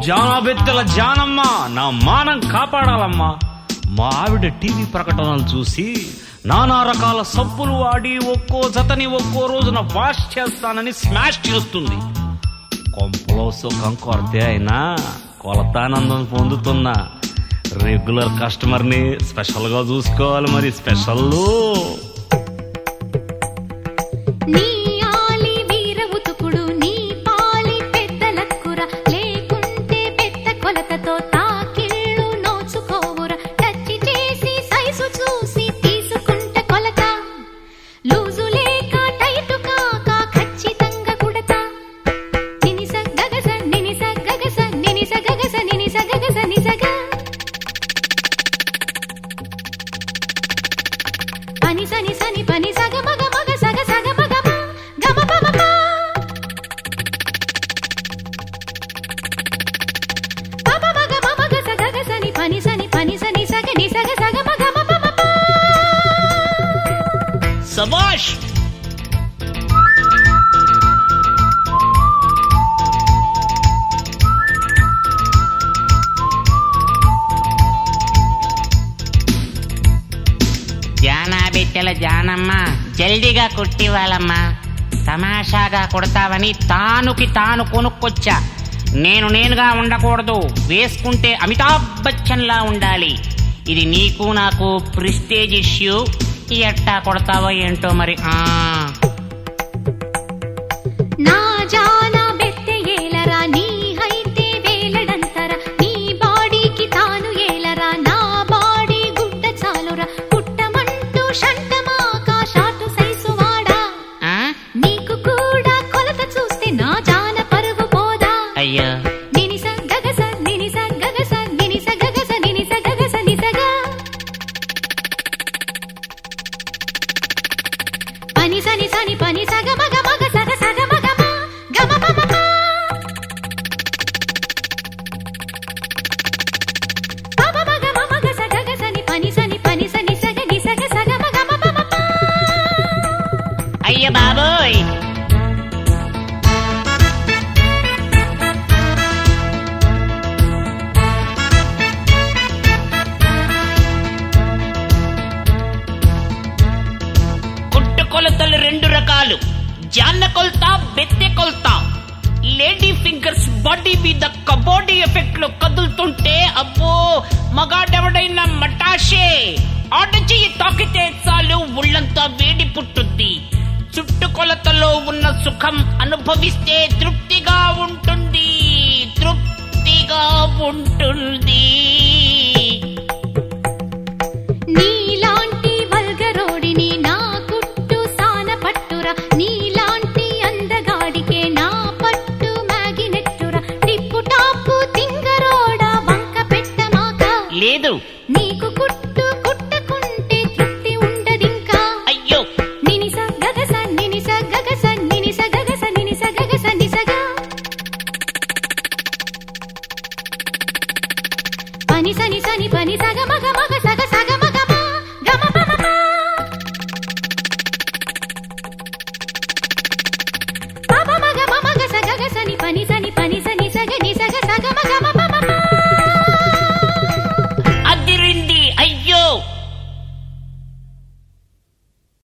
జానబెత్తెల జానమ్మ, నా మానం కాపాడాలమ్మా. మా ఆవిడ టీవీ ప్రకటనలు చూసి నానా రకాల సబ్బులు వాడి ఒక్కో జతని ఒక్కో రోజున వాష్ చేస్తానని స్మాష్ చేస్తుంది. కొంపలో సుఖం కొరతే అయినా కొలతానందం పొందుతున్నా. రెగ్యులర్ కస్టమర్ని స్పెషల్గా చూసుకోవాలి. మరి స్పెషల్ సబాష్. జానాబెట్టెల జానమ్మ, జల్దీగా కుట్టివ్వాలమ్మా. తమాషాగా కొడతావని తానుకి తాను కొనుక్కొచ్చా. నేనుగా ఉండకూడదు, వేసుకుంటే అమితాబ్ బచ్చన్ లా ఉండాలి. ఇది నీకు నాకు ప్రెస్టేజ్ ఇష్యూ. ఎట్టా కొడతావో ఏంటో మరి. అయ్యో అయ్య బాబోయ్. కొలతలు రెండు రకాలు, జాన్న కొలత, బెత్తె కొలత. లేడీ ఫింగర్స్ బాడీ మీద కబోడీ ఎఫెక్ట్ లో కదులుతుంటే అబ్బో మగాడెవడైనా మటాషే. ఆట చెయ్యి తాకితే చాలు ఒళ్ళంతా వేడి పుట్టుద్ది. చుట్టుకొలతలో ఉన్న సుఖం అనుభవిస్తే తృప్తిగా ఉంటుంది, తృప్తిగా ఉంటుంది. లేదు నీకు కుట్టు కుట్టుకుంటే తృప్తి ఉండదింకా. అయ్యో నినిస గగస నినిస గగస నినిస గగస నినిస గగస నిసగ పని సని సని పని సగ మగ